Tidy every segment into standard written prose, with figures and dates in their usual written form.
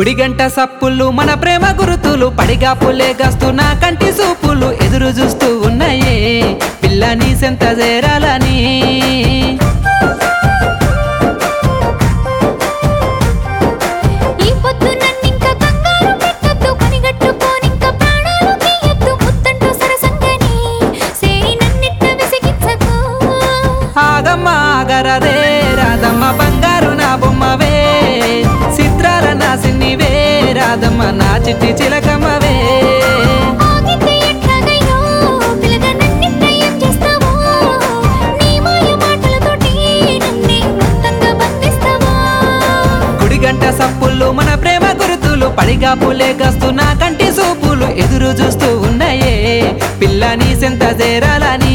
గుడిగంట సప్పులు మన ప్రేమ గురుతులు పడిగాపులే గస్తున్నా కంటి సూపులు ఎదురు చూస్తూ ఉన్నాయే పిల్ల నీ సెంత చేరాలని ఆగమ్మ ఆగరదే రాధమ్మ బంగారు నా బొమ్మవే చిత్రాల నా సిన్నివే రాధమ్మ నా చిట్టి చిలకమ్మవే గుడిగంట సప్పులు మన ప్రేమ గురుతులు పడిగాపులే గస్తున్నా కంటి సూపులు ఎదురు చూస్తూ ఉన్నాయే పిల్ల నీ సెంత చేరాలని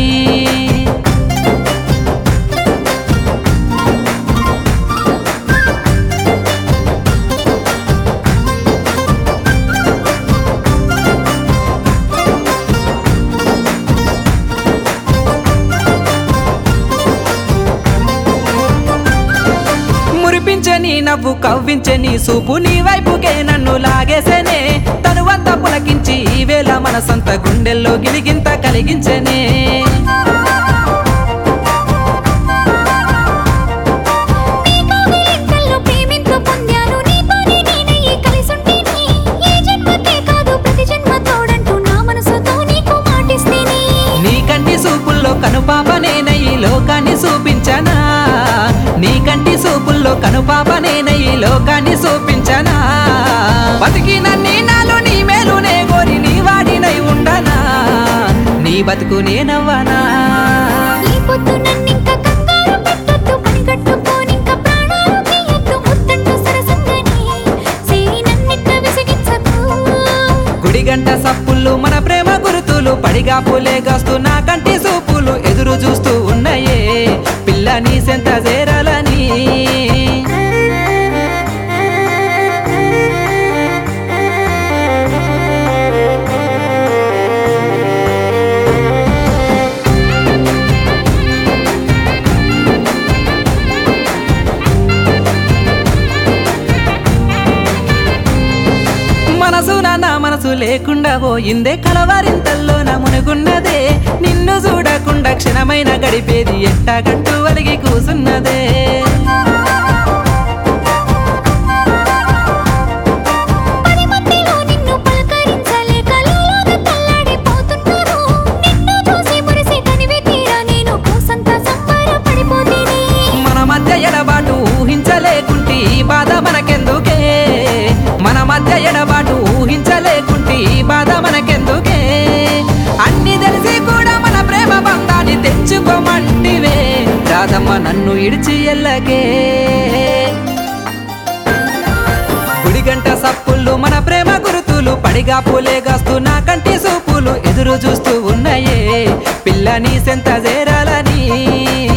మురిపించని నవ్వు కవ్వించని సూపు నీ వైపుకే నన్ను లాగేసేనే తనువంతా పులకించి ఈ వేళ మనసంత గుండెల్లో గిలిగింత కలిగించనే నీ కంటి సూపుల్లో కనుపాపనేనయ్యి లోకాన్ని చూపించనా నీ కంటి సూపుల్లో కనుపాపనేనయ్యి లోకాన్ని చూపించనా బతికినన్ని నాలో నీ మేలునే కోరి నీ వాడినై ఉండనా నీ బతుకు నేనవ్వనా గుడిగంట సప్పులు మన ప్రేమ గురుతులు పడిగాపులే గస్తున్నా కంటి సూపులు ఎదురు చూస్తూ ఉన్నాయే పిల్ల నీ సెంత చేరాలని మనసున నా మనసు లేకుండా పోయిందే కలవారింతల్లో నా మునుగున్నదే నిన్ను చూడకుండా క్షణమైన గడిపేది ఎట్టాగంటూ వలిగి కూసున్నదే మన మధ్య ఎడబాటు ఊహించలేకుంటే ఈ బాధ మనకెందుకే మన మధ్య ఎడబాటు ఊహించలేకుంటే ఈ బాధ మనకెందుకే అన్ని తెలిసి కూడా మన ప్రేమ బంధాన్ని తెచ్చుకోమంటివే రాధమ్మ నన్ను ఇడిచి ఎల్లకే గుడిగంట సప్పులు మన ప్రేమ గురుతులు పడిగాపులే గస్తున్నా కంటి సూపులు ఎదురు చూస్తూ ఉన్నాయే పిల్ల నీ సెంత చేరాలని